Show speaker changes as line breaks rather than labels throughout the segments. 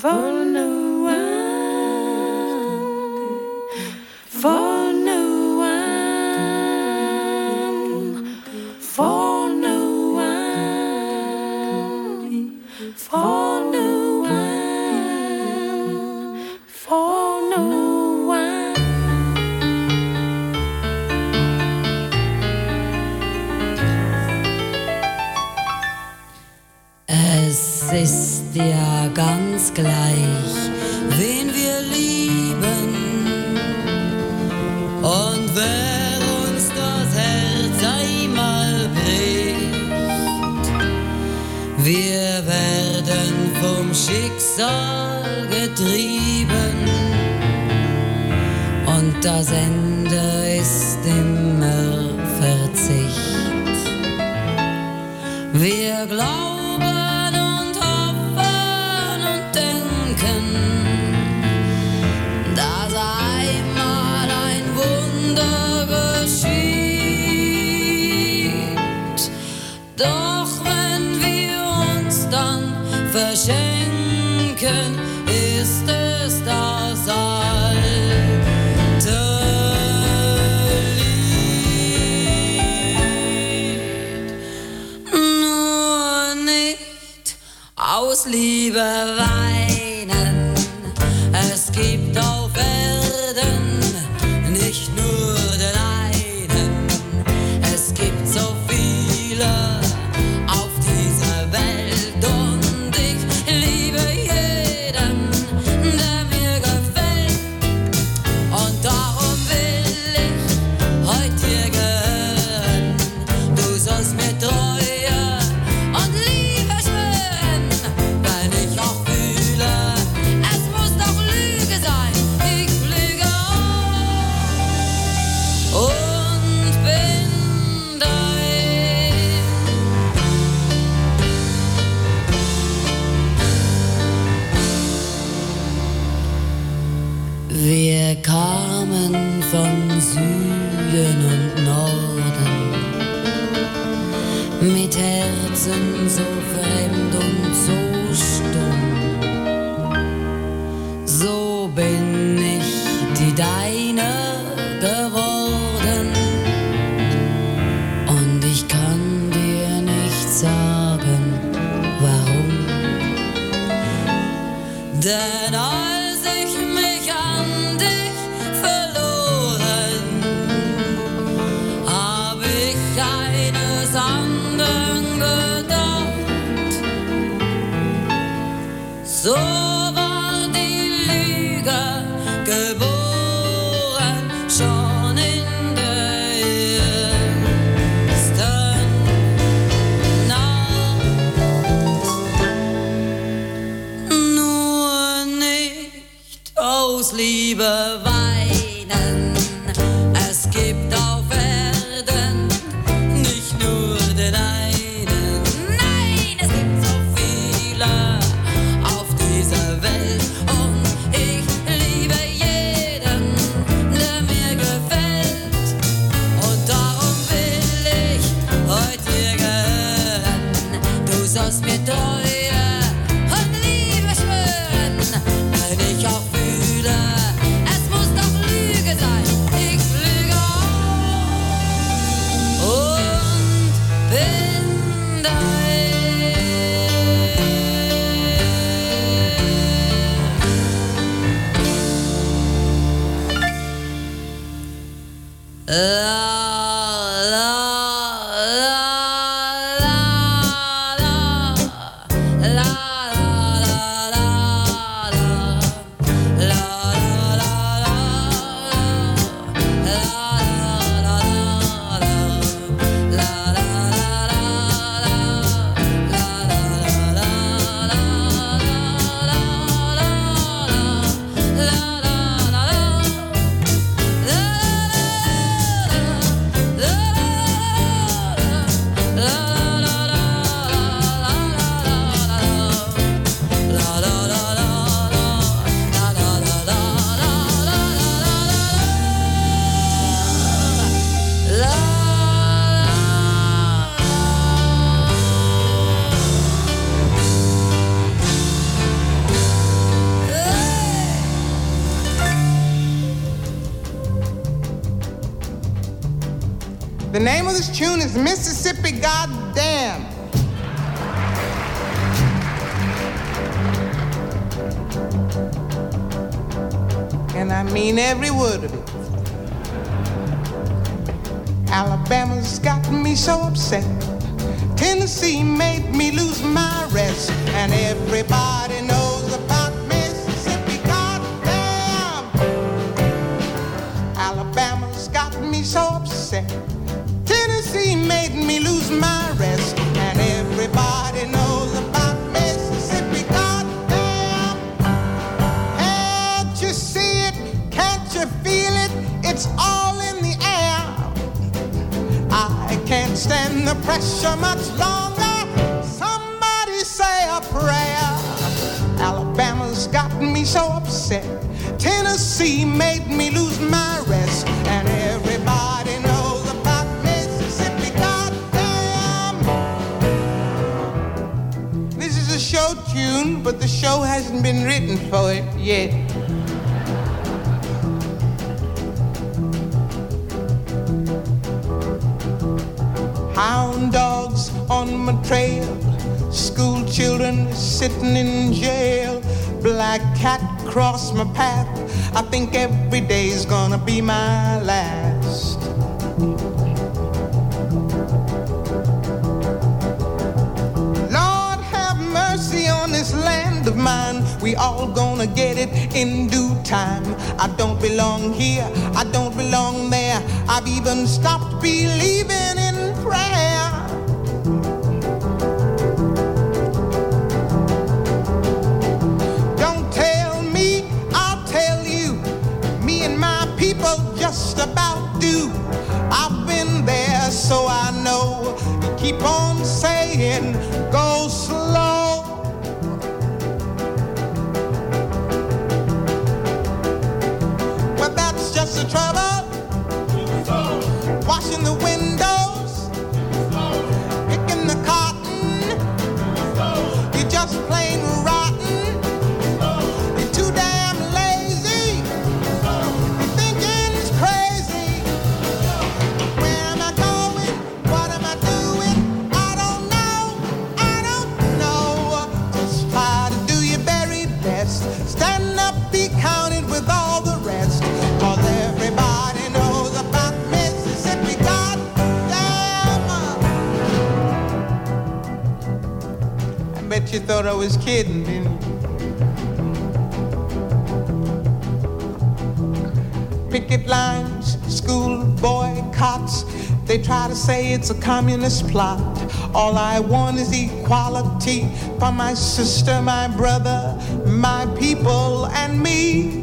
for no one, for no one, for no one, for no one, for no one.
Es ist ja ganz gleich, wen wir lieben, und wer uns das Herz einmal bricht. Wir werden vom Schicksal getrieben, und das Ende ist immer Verzicht. Wir glauben und hoffen und denken, dass einmal ein Wunder geschieht. Doch wenn wir uns dann verschenken, ist es das alte Lied. Nur nicht aus Liebe weinen, es gibt auf Erden nicht nur den einen, es gibt so viele auf dieser Welt, und ich liebe jeden, der mir gefällt, und darum will ich heute dir gehören. Du sollst mir Treue und Liebe schwören, wenn ich auch fühle, es muss doch Lüge sein. Ich lüge auch und bin dein. Wir kamen von Süden und Norden, mit Herzen so fremd und so stumm. So bin ich die Deine geworden, und ich kann dir nicht sagen, warum. Denn als ich mich an dich verloren, hab ich eines anderen gedacht. So war die Lüge geboren, schon in der ersten Nacht. Nur nicht aus Liebe weinen, es gibt auf Erden nicht nur den einen. Nein, es gibt so viele auf dieser Welt, und ich liebe jeden, der mir gefällt, und darum will ich heute dir gehören. Du sollst mir Treue und Liebe schwören, wenn ich auch fühle,
The name of this tune is Mississippi Goddamn. And I mean every word of it. Alabama's got me so upset. Tennessee made me lose my rest. And everybody knows about Mississippi, goddamn. Alabama's got me so upset. Tennessee made me lose my rest. And everybody knows about Mississippi, goddamn. Can't you see it? Can't you feel it? It's all in the air. I can't stand the pressure much longer. Somebody say a prayer. Alabama's got me so upset. Tennessee made me lose my rest. And everybody knows about Mississippi, goddamn. This is a show tune, but the show hasn't been written for it yet. Hound dogs on my trail, school children sitting in jail, black cat cross my path. I think every day's gonna be my last. Lord have mercy on this land of mine. We all gonna get it in due time. I don't belong here, I don't belong there. I've even stopped believing in prayer. Don't tell me, I'll tell you. Me and my people just about do. I've been there, so I know. You keep on saying, go slow. Well, that's just the trouble. Washing the windows, picking the cotton. You're just plain rotten. You're too damn lazy. Your thinking's crazy. Where am I going? What am I doing? I don't know. Just try to do your very best. Stand up, be counted with all the rest. 'Cause everybody knows about Mississippi, goddamn. I bet you thought I was kidding, didn't you? Picket lines, school boycotts. They try to say it's a communist plot. All I want is equality for my sister, my brother, my people, and me.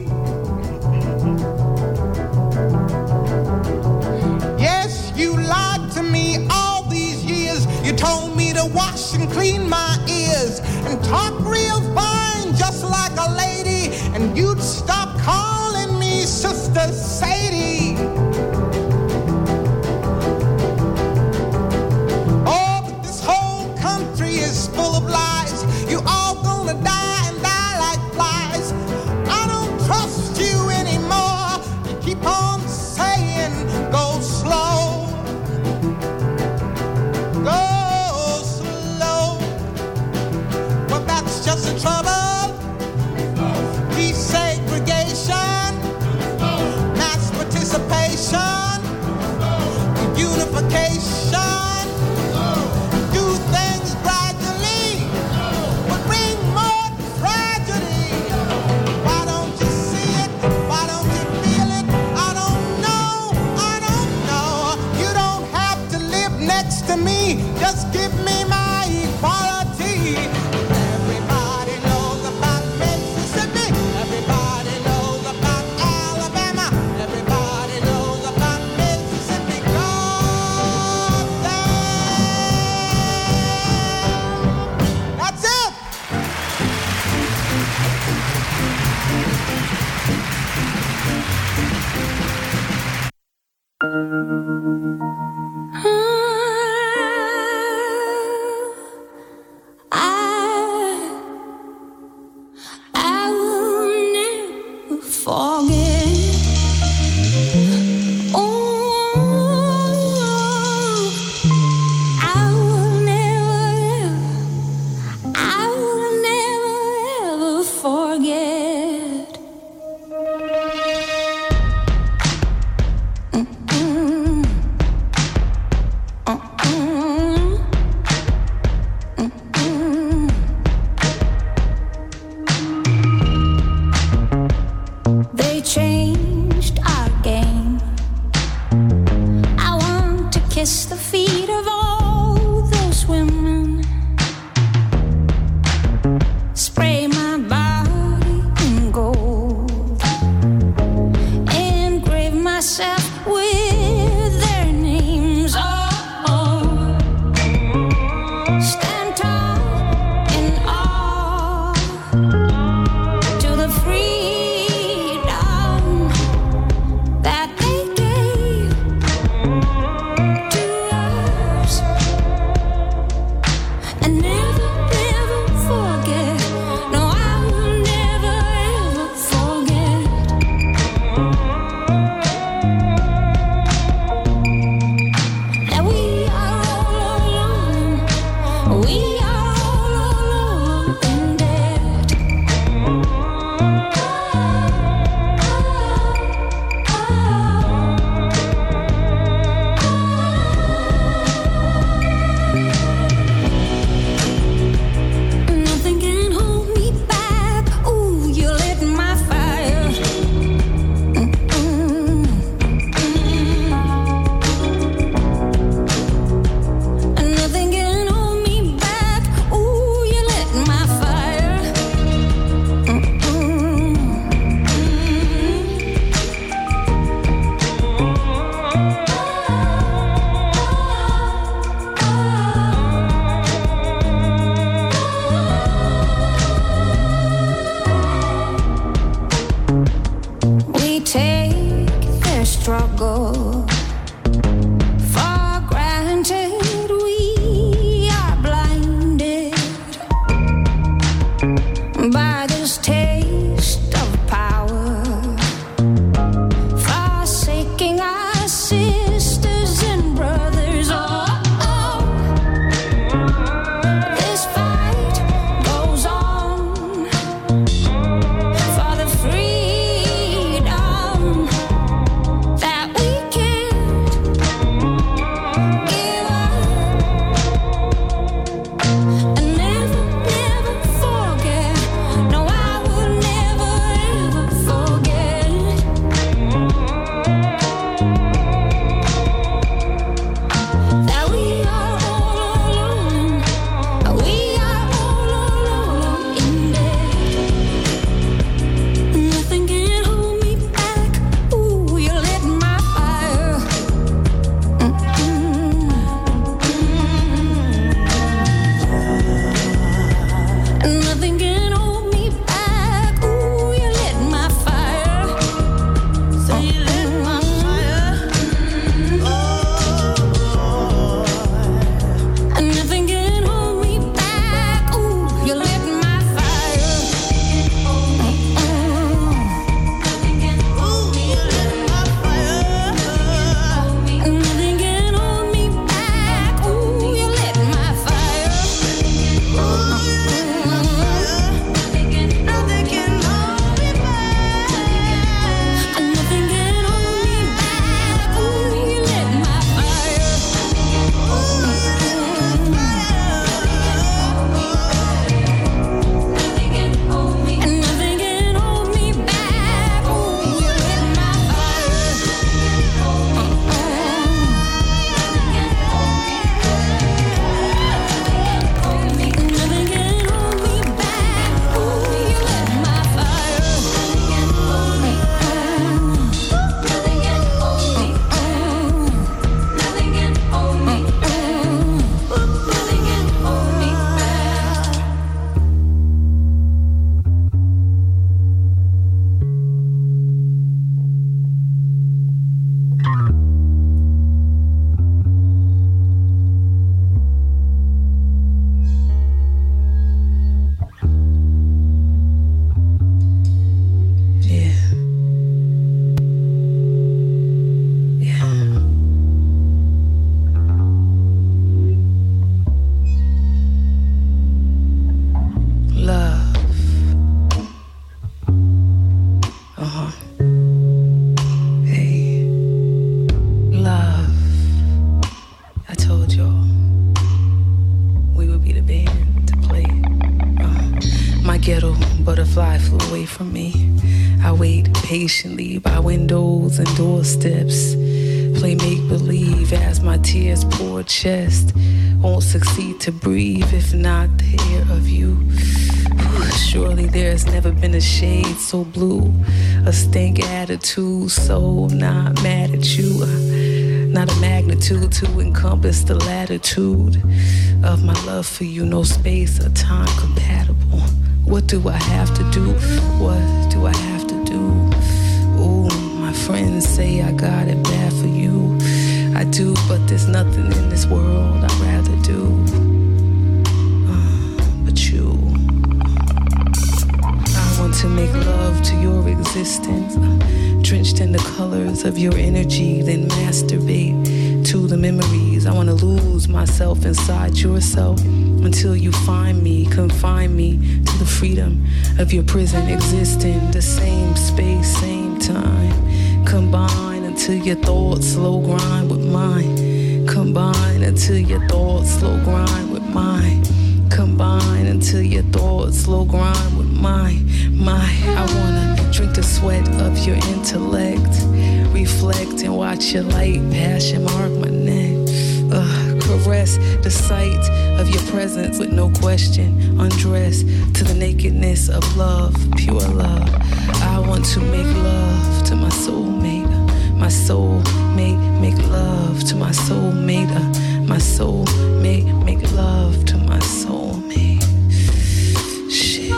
Yes, you lied to me all these years. You told me to wash and clean my ears and talk real fine, just like a lady, and you'd stop calling me Sister Sadie. Oh, but this whole country is full of lies. You all gonna die and die like flies. I don't trust you anymore. You keep on saying, go slow. Go slow. Well, that's just the trouble. Desegregation, mass participation, unification. Do things gradually, but bring more tragedy. Why don't you see it? Why don't you feel it? I don't know. You don't have to live next to me. Just give me my equality. Everybody knows about Mississippi. Everybody knows about Alabama. Everybody knows about Mississippi. Goddamn. That's it.
I will never forget. Oh, we changed our game. I want to kiss the feet of all those women, spray my body in gold, engrave myself with their names. Stand tall in awe to the freedom that they gave to us, and never, never forget. No, I will never, ever forget that we are all alone. We are all alone in debt. Nothing can hold me back. Ooh, you lit my fire. Nothing can hold me back. Ooh, you lit my fire. We take their struggle for granted. We are blinded by this taste of power, forsaking our sisters and brothers. This fight goes on for the freedom that we can't give up, and never, never forget. No, I will never, ever forget that we are all alone. We are all alone in debt. Nothing can hold me back. Ooh, you lit my fire. Nothing can hold me back. Ooh, you lit my fire. So you lit my fire. Nothing can hold me back. Ooh, you lit my fire. Nothing can hold me back. Ooh, you lit my fire. Nothing can hold me back. Nothing can hold me back. Ooh, you lit my fire. Nothing can hold me back. Nothing can hold me back. Ooh, you lit my fire. Nothing can hold me back. Ooh, you lit my fire. Nothing can hold me
ghetto butterfly flew away from me. I wait patiently by windows and doorsteps. Play make-believe as my tears pour chest. Won't succeed to breathe if not the air of you. Surely there's never been a shade so blue. A stink attitude, so not mad at you. Not a magnitude to encompass the latitude of my love for you. No space or time compatible. What do I have to do? What do I have to do? Ooh, my friends say I got it bad for you. I do, but there's nothing in this world I'd rather do but you. I want to make love to your existence, drenched in the colors of your energy, then masturbate to the memories. I want to lose myself inside yourself until you find me, confine me to the freedom of your prison, existing the same space, same time. Combine until your thoughts slow grind with mine. Combine until your thoughts slow grind with mine. Combine until your thoughts slow grind with mine. I wanna drink the sweat of your intellect, reflect and watch your light passion mark my neck. Caress the sight of your presence with no question. Undress to the nakedness of love, pure love. I want to make love to my soulmate. My soulmate, make love to my soulmate. My soulmate, make love to my soulmate. Shit.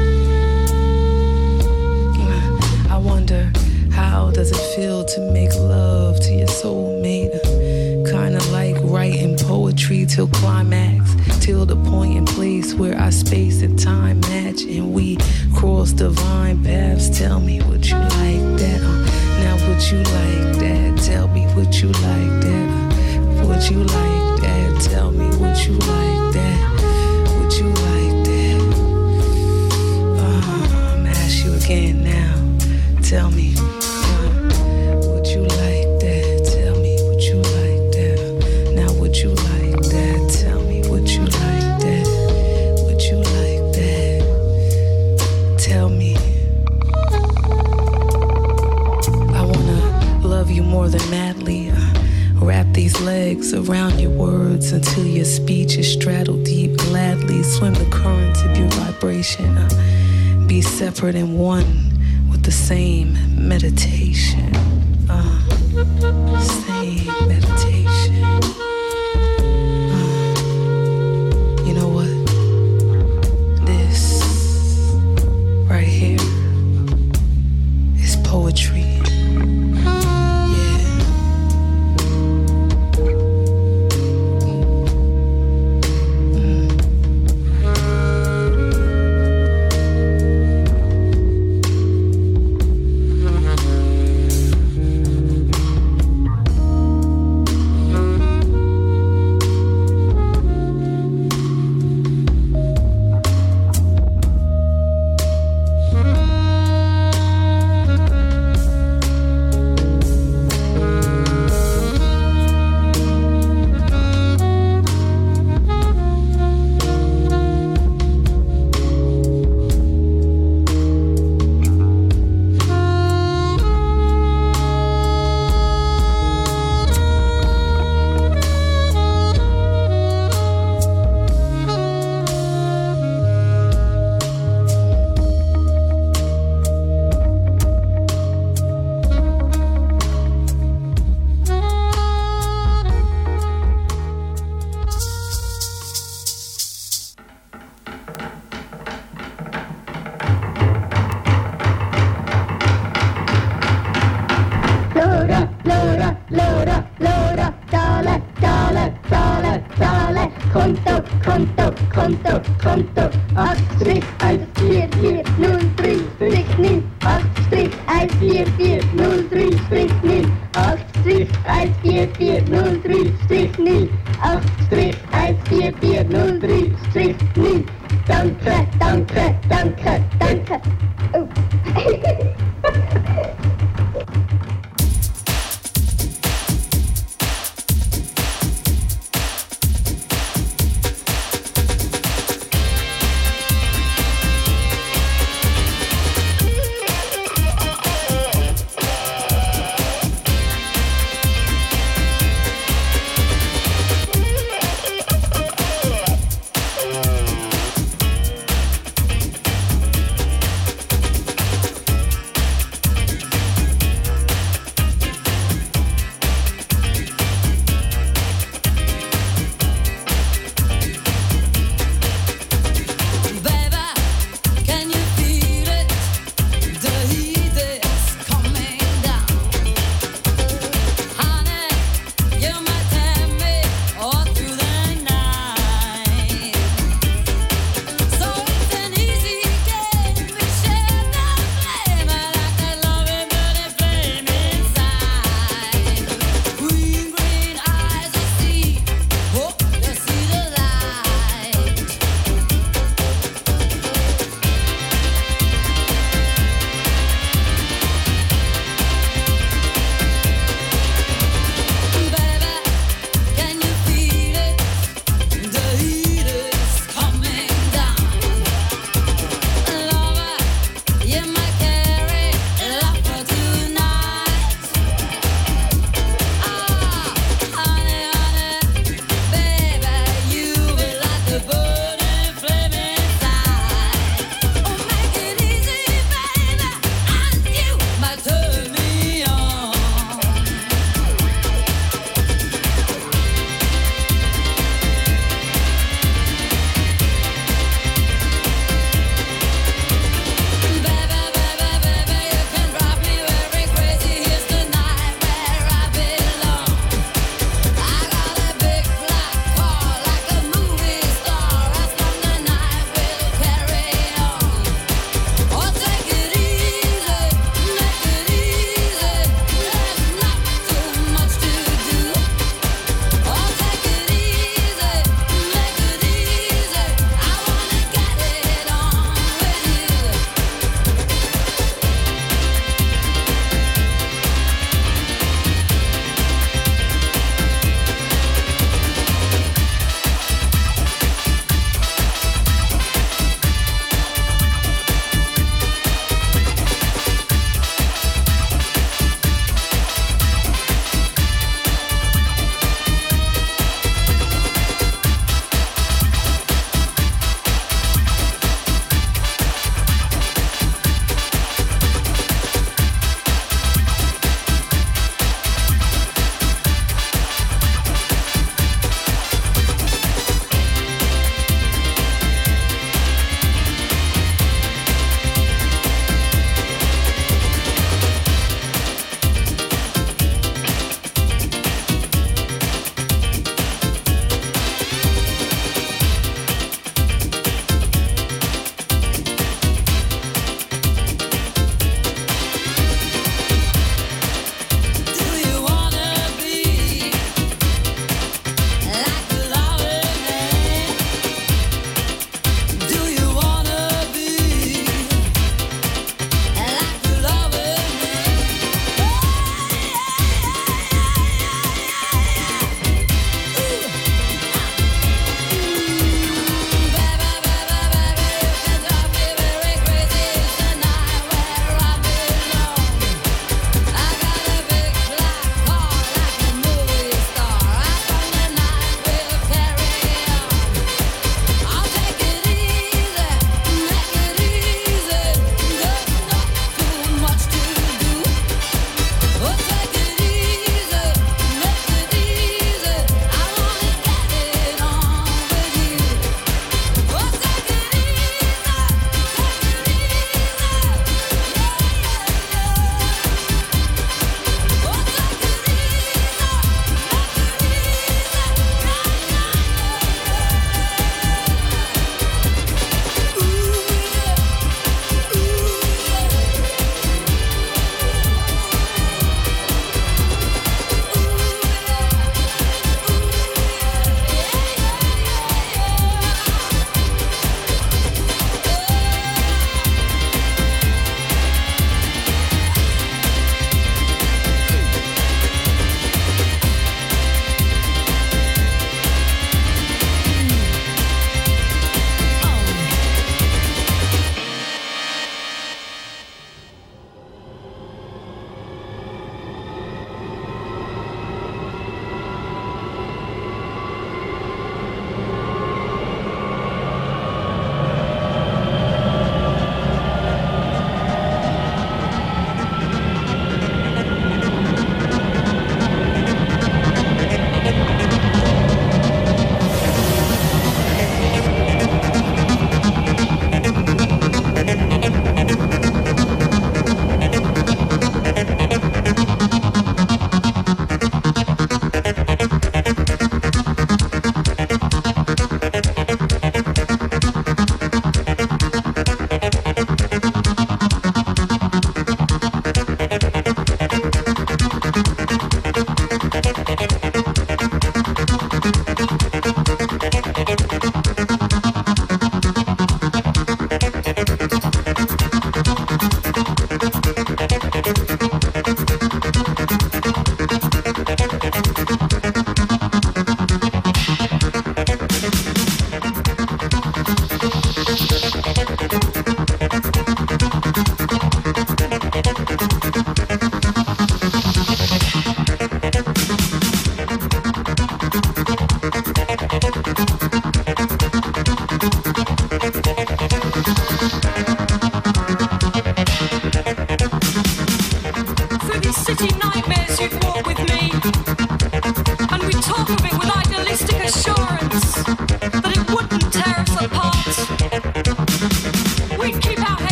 I wonder, how does it feel to make love to your soulmate? Kinda like writing poetry till climax, till the point and place where our space and time match and we cross divine paths. Tell me, would you like that? Now would you like that? Tell me, would you like that? Would you like that? Tell me, would you like that? Would you like that? I'm gonna ask you again now. Tell me, would you like that? Tell me, would you like that? Now would you like that? Tell me, would you like that? Would you like that? Tell me. I wanna love you more than madly. Wrap these legs around your words until your speech is straddled deep. Gladly swim the currents of your vibration. Be separate and one with the same meditation. Same meditation. You know what? This right here is poetry.
Konto 8-14403-9 8-14403-9 8-14403-9 8-14403-9. Danke, danke, danke, danke. Oh.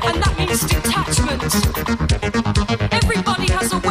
and that means detachment. Everybody has a